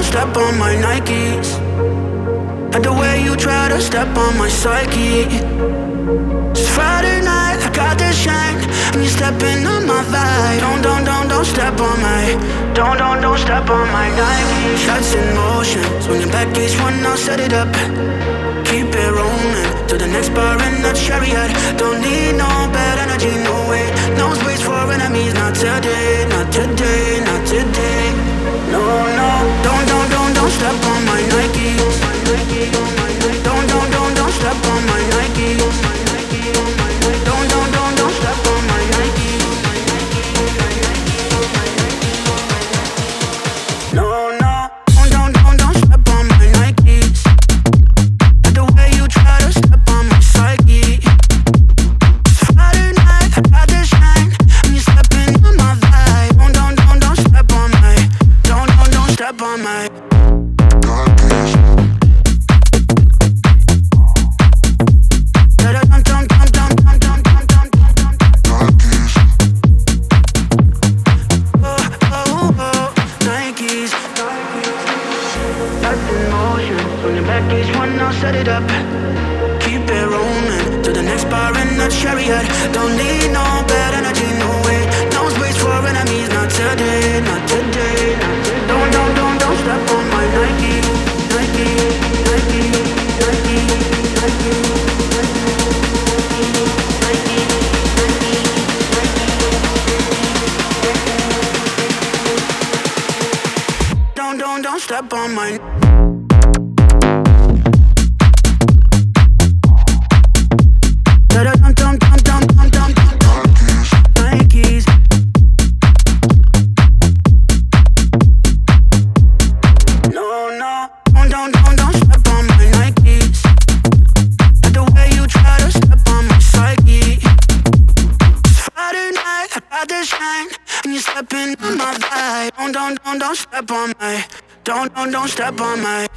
don't step on my Nikes. Like the way you try to step on my psyche. It's Friday night, I got this shine, and you're stepping on my vibe. Don't step on my, don't step on my Nike. Shots in motion, swinging back each one, I'll set it up. Keep it rolling to the next bar in the chariot. Don't need no bad energy, no way, no space for enemies. Not today, not today, not today. No, don't step on my Nike. Don't step on my Nike. Don't step on my Nike. No, don't step on my Nikes. Like the way you try to step on my psyche. It's Friday night, I got this shine, and you're stepping on my vibe. Don't step on my, don't step on my. Set it up, keep it rolling to the next bar in the chariot. Don't need no bad energy, no way, no space for enemies. Not today, not today, not today. Don't step on my Nike, Nike, Nike, Nike, Nike, Nike. Don't step on my. Don't step on my, don't step on my.